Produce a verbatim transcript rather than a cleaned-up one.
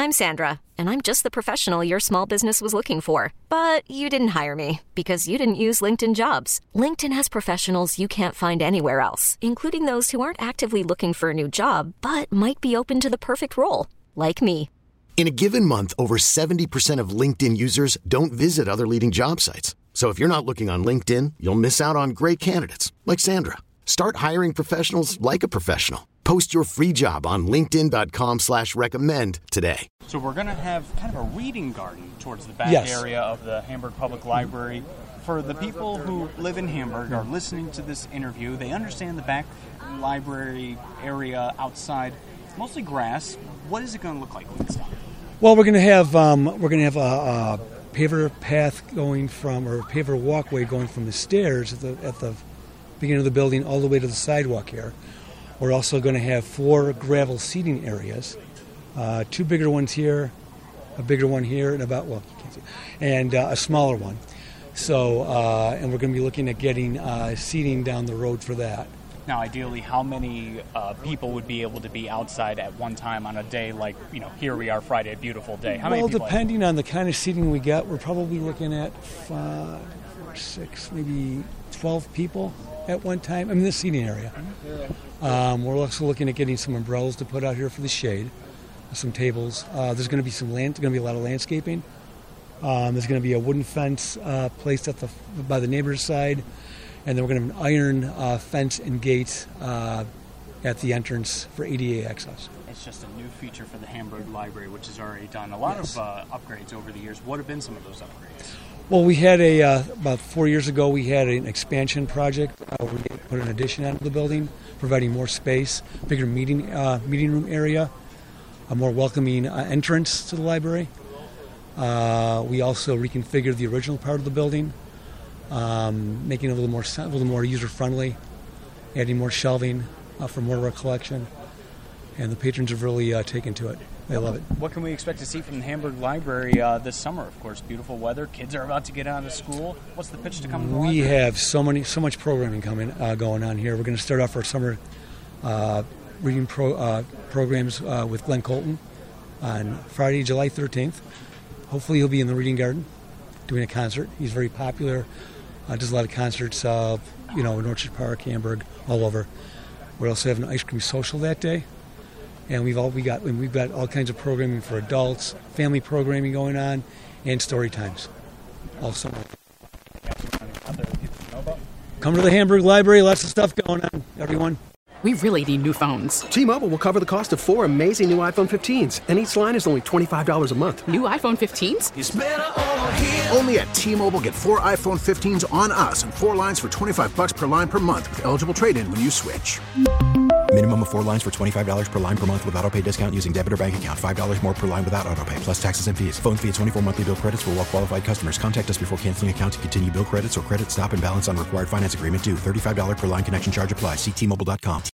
I'm Sandra, and I'm just the professional your small business was looking for. But you didn't hire me because you didn't use LinkedIn Jobs. LinkedIn has professionals you can't find anywhere else, including those who aren't actively looking for a new job, but might be open to the perfect role, like me. In a given month, over seventy percent of LinkedIn users don't visit other leading job sites. So if you're not looking on LinkedIn, you'll miss out on great candidates like Sandra. Start hiring professionals like a professional. Post your free job on linkedin.com slash recommend today. So we're going to have kind of a reading garden towards the back yes. area of the Hamburg Public Library. For the people who live in Hamburg, are listening to this interview, they understand the back library area outside, mostly grass. What is it going to look like when it's done? Well, we're going to have um, we're going to have a, a paver path going from, or a paver walkway going from the stairs at the at the beginning of the building all the way to the sidewalk here. We're also going to have four gravel seating areas, uh, two bigger ones here, a bigger one here, and about well, you can't see, and uh, a smaller one. So, uh, and we're going to be looking at getting uh, seating down the road for that. Now, ideally, how many uh, people would be able to be outside at one time on a day like, you know, here we are, Friday, a beautiful day? How well, many people depending on the kind of seating we get, we're probably looking at five or six, maybe twelve people at one time. I mean, the seating area. Um, we're also looking at getting some umbrellas to put out here for the shade, some tables. Uh, there's going to be some land. There's going to be a lot of landscaping. Um, there's going to be a wooden fence uh, placed at the by the neighbor's side, and then we're going to have an iron uh, fence and gate uh, at the entrance for A D A access. It's just a new feature for the Hamburg Library, which has already done a lot yes. of uh, upgrades over the years. What have been some of those upgrades? Well, we had a, uh, about four years ago, we had an expansion project uh, where we put an addition onto the building, providing more space, bigger meeting uh, meeting room area, a more welcoming uh, entrance to the library. Uh, we also reconfigured the original part of the building, um, making it a little more a little more user-friendly, adding more shelving uh, for more of our collection, and the patrons have really uh, taken to it. They love it. What can we expect to see from the Hamburg Library uh, this summer? Of course, beautiful weather. Kids are about to get out of school. What's the pitch to come to the We library? have so many, so much programming coming, uh, going on here. We're going to start off our summer uh, reading pro, uh, programs uh, with Glenn Colton on Friday, July thirteenth. Hopefully, he'll be in the Reading Garden doing a concert. He's very popular. Uh, does a lot of concerts, uh, you know, in Orchard Park, Hamburg, all over. We also have an ice cream social that day. And we've all we got we've got all kinds of programming for adults, family programming going on, and story times. Also, come to the Hamburg Library. Lots of stuff going on, everyone. We really need new phones. T-Mobile will cover the cost of four amazing new iPhone fifteens, and each line is only twenty-five dollars a month. New iPhone fifteens? It's better over here. Only at T-Mobile, get four iPhone fifteens on us and four lines for twenty-five bucks per line per month with eligible trade-in when you switch. Minimum of four lines for twenty-five dollars per line per month with autopay discount using debit or bank account. five dollars more per line without autopay, plus taxes and fees. Phone fee at twenty-four monthly bill credits for well-qualified customers. Contact us before canceling account to continue bill credits or credit stop and balance on required finance agreement due. thirty-five dollars per line connection charge applies. See T Mobile dot com.